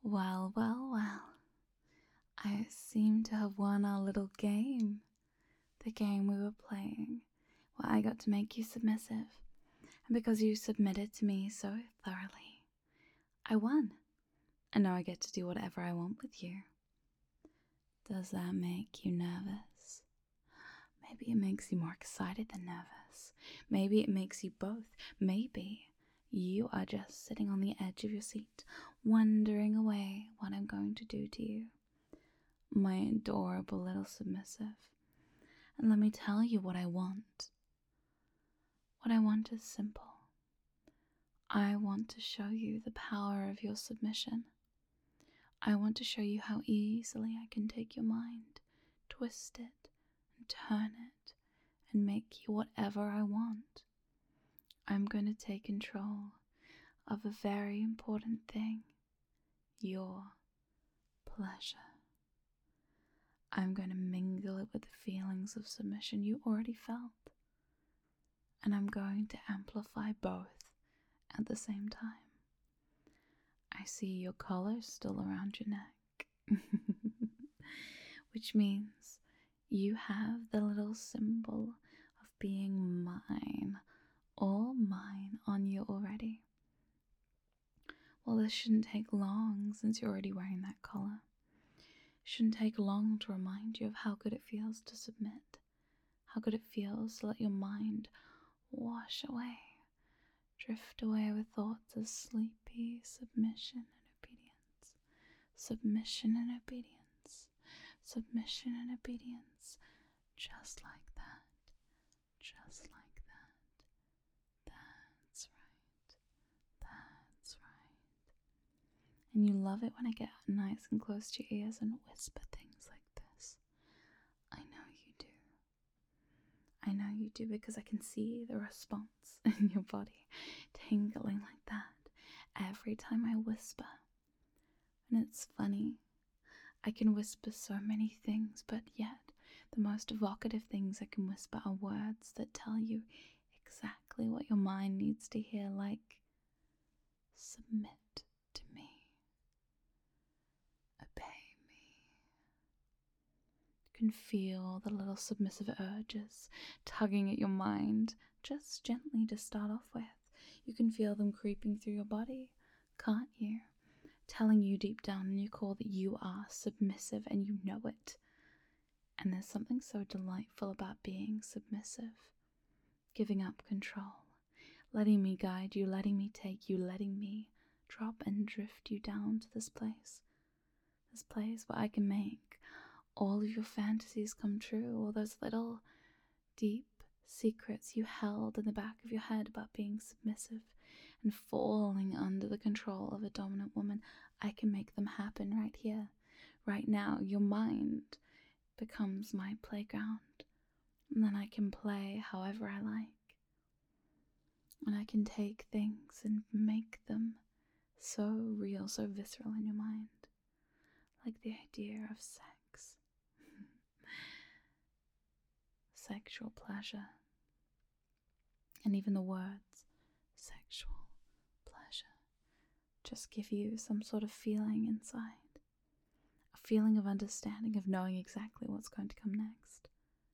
Well, well, well. I seem to have won our little game. The game we were playing, where I got to make you submissive. And because you submitted to me so thoroughly, I won. And now I get to do whatever I want with you. Does that make you nervous? Maybe it makes you more excited than nervous. Maybe it makes you both. Maybe you are just sitting on the edge of your seat, wondering away what I'm going to do to you. My adorable little submissive. And let me tell you what I want. What I want is simple. I want to show you the power of your submission. I want to show you how easily I can take your mind, twist it, and turn it, and make you whatever I want. I'm going to take control of a very important thing, your pleasure. I'm going to mingle it with the feelings of submission you already felt, and I'm going to amplify both at the same time. I see your collar still around your neck, which means you have the little symbol of being mine, all mine on you already. Well, this shouldn't take long since you're already wearing that collar. It shouldn't take long to remind you of how good it feels to submit, how good it feels to let your mind wash away, drift away with thoughts of sleepy submission and obedience, submission and obedience, submission and obedience, just like that, just like that. That's right, that's right. And you love it when I get nice and close to your ears and whisper things like this. I know you do. I know you do, because I can see the response in your body tingling like that every time I whisper. And it's funny, I can whisper so many things, but yet the most evocative things I can whisper are words that tell you exactly what your mind needs to hear, like, submit to me, obey me. You can feel the little submissive urges tugging at your mind, just gently to start off with. You can feel them creeping through your body, can't you? Telling you deep down in your core that you are submissive and you know it. And there's something so delightful about being submissive, giving up control, letting me guide you, letting me take you, letting me drop and drift you down to this place where I can make all of your fantasies come true, all those little deep secrets you held in the back of your head about being submissive and falling under the control of a dominant woman. I can make them happen right here, right now. Your mind becomes my playground, and then I can play however I like. And I can take things and make them so real, so visceral in your mind, like the idea of sex, sexual pleasure, and even the words sexual pleasure just give you some sort of feeling inside, a feeling of understanding, of knowing exactly what's going to come next.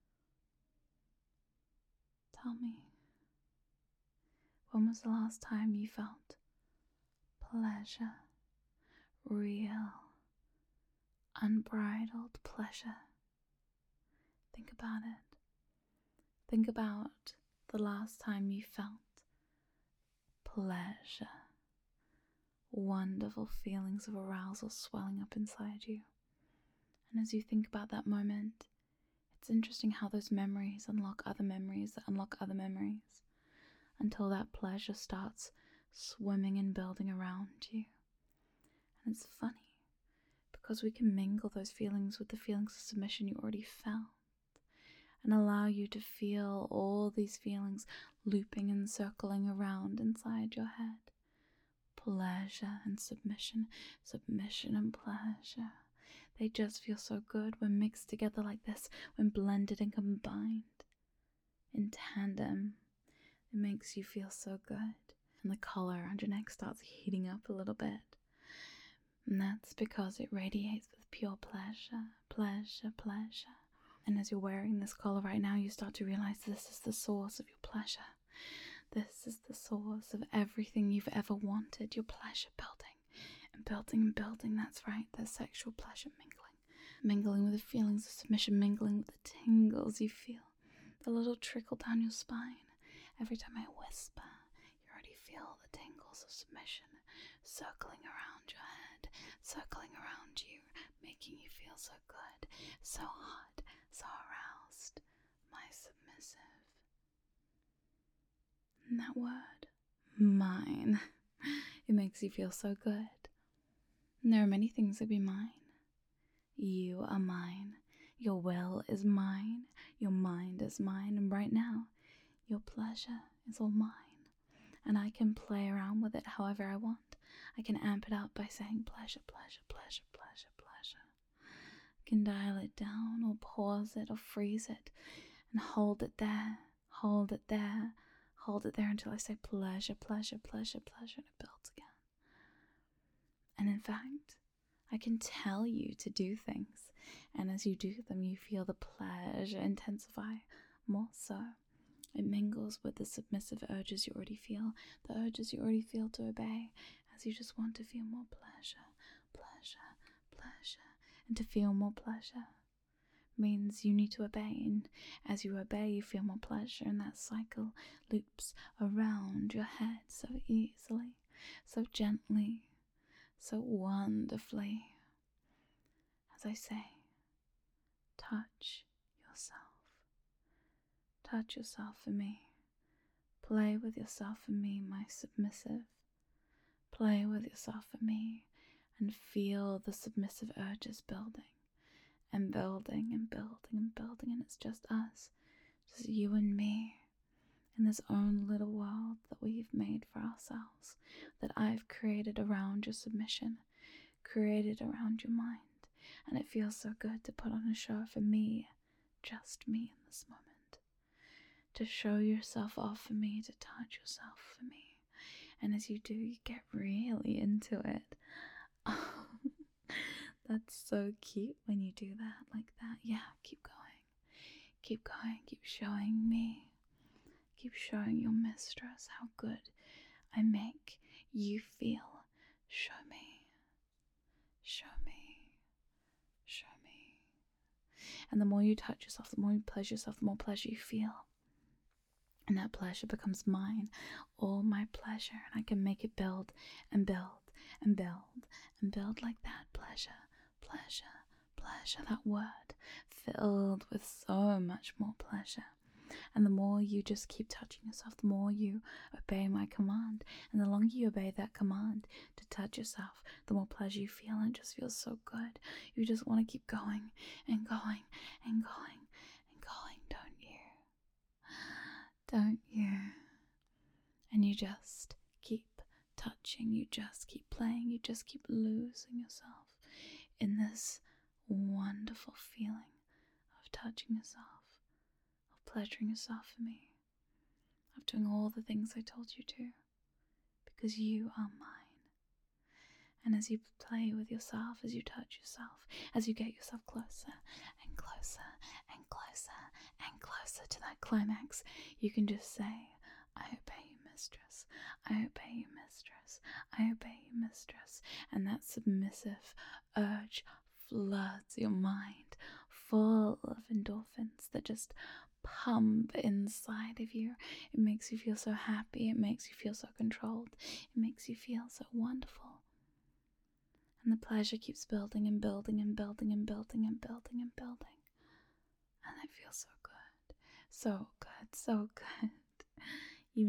Tell me, when was the last time you felt pleasure, real, unbridled pleasure? Think about it. Think about the last time you felt pleasure, wonderful feelings of arousal swelling up inside you. And as you think about that moment, it's interesting how those memories unlock other memories that unlock other memories, until that pleasure starts swimming and building around you. And it's funny, because we can mingle those feelings with the feelings of submission you already felt, and allow you to feel all these feelings looping and circling around inside your head. Pleasure and submission, submission and pleasure. They just feel so good when mixed together like this, when blended and combined in tandem. It makes you feel so good. And the collar around your neck starts heating up a little bit, And that's because it radiates with pure pleasure, pleasure, pleasure. And as you're wearing this collar right now, you start to realize this is the source of your pleasure. This is the source of everything you've ever wanted, your pleasure building and building and building. That's right, there's sexual pleasure mingling with the feelings of submission, mingling with the tingles you feel, the little trickle down your spine. Every time I whisper, you already feel the tingles of submission circling around your head, circling around you, making you feel so good, so hot, so aroused, my submissive. And that word, mine, it makes you feel so good. And there are many things that be mine. You are mine. Your will is mine. Your mind is mine. And right now, your pleasure is all mine. And I can play around with it however I want. I can amp it up by saying pleasure, pleasure, pleasure, pleasure, pleasure. I can dial it down or pause it or freeze it and hold it there, hold it there, hold it there until I say pleasure, pleasure, pleasure, pleasure, and it builds again. And in fact, I can tell you to do things, and as you do them, you feel the pleasure intensify more so. It mingles with the submissive urges you already feel, the urges you already feel to obey, as you just want to feel more pleasure, pleasure, pleasure. And to feel more pleasure means you need to obey, and as you obey, you feel more pleasure, and that cycle loops around your head so easily, so gently, so wonderfully. As I say, touch yourself. Touch yourself for me. Play with yourself for me, my submissive. Play with yourself for me and feel the submissive urges building and building and building and building. And it's just us, just you and me in this own little world that we've made for ourselves, that I've created around your submission, created around your mind. And it feels so good to put on a show for me, just me in this moment. To show yourself off for me, to touch yourself for me. And as you do, you get really into it. Oh, that's so cute when you do that like that. Yeah, keep going. Keep going. Keep showing me. Keep showing your mistress how good I make you feel. Show me. Show me. Show me. And the more you touch yourself, the more you pleasure yourself, the more pleasure you feel. And that pleasure becomes mine, all my pleasure, and I can make it build and build and build and build like that. Pleasure, pleasure, pleasure, that word filled with so much more pleasure. And the more you just keep touching yourself, the more you obey my command. And the longer you obey that command to touch yourself, the more pleasure you feel, and it just feels so good. You just want to keep going and going and going and going, don't you? Don't you? And you just keep touching, you just keep playing, you just keep losing yourself in this wonderful feeling of touching yourself, of pleasuring yourself for me, of doing all the things I told you to, because you are mine. And as you play with yourself, as you touch yourself, as you get yourself closer and closer and closer and closer to that climax, you can just say, I obey you, mistress. I obey you, mistress. I obey you, mistress. And that submissive urge floods your mind, full of endorphins that just pump inside of you. It makes you feel so happy. It makes you feel so controlled. It makes you feel so wonderful. And the pleasure keeps building and building and building and building and building and building. And it feels so good. So good, so good. You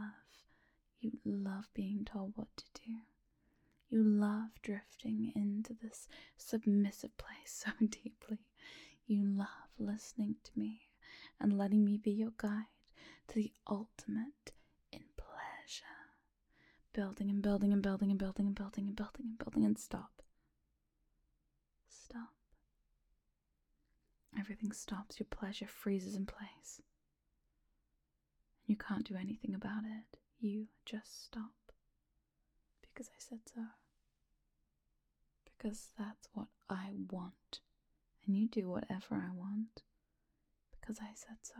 love being told what to do. You love drifting into this submissive place so deeply. You love listening to me and letting me be your guide to the ultimate in pleasure. Building and building and building and building and building and building and building and stop. Stop. Everything stops. Your pleasure freezes in place. You can't do anything about it. You just stop. Because I said so. because that's what I want. And you do whatever I want because I said so.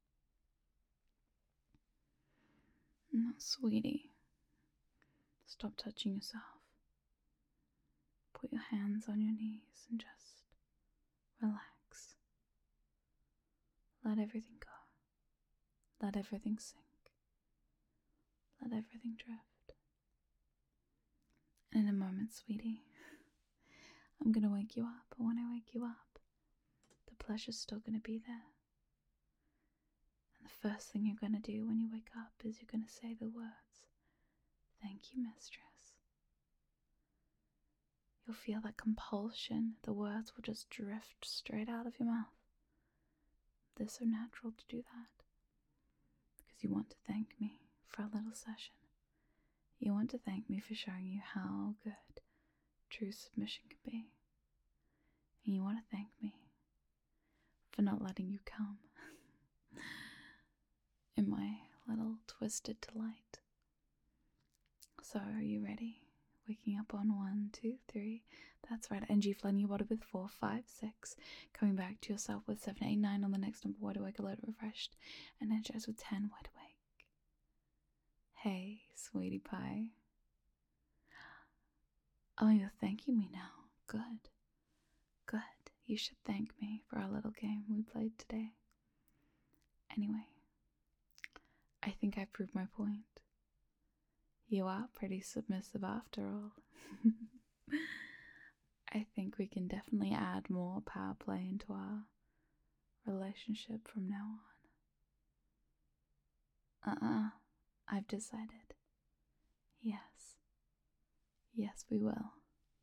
No, sweetie. Stop touching yourself. Put your hands on your knees and just relax. Let everything go. Let everything sink. Let everything drift. And in a moment, sweetie, I'm gonna wake you up. But when I wake you up, the pleasure's still gonna be there. And the first thing you're gonna do when you wake up is you're gonna say the words, "Thank you, mistress." You'll feel that compulsion. The words will just drift straight out of your mouth. They're so natural to do that. Because you want to thank me for a little session. You want to thank me for showing you how good true submission can be. And you want to thank me for not letting you come in my little twisted delight. So are you ready? Waking up on 1, 2, 3. That's right. And G-flooding your body with 4, 5, 6. Coming back to yourself with 7, 8, 9 on the next number. Wide awake, alert, refreshed, and energized with 10. Wide awake. Hey, sweetie pie. Oh, you're thanking me now. Good. Good. You should thank me for our little game we played today. Anyway, I think I proved my point. You are pretty submissive after all. I think we can definitely add more power play into our relationship from now on. I've decided. Yes. Yes, we will.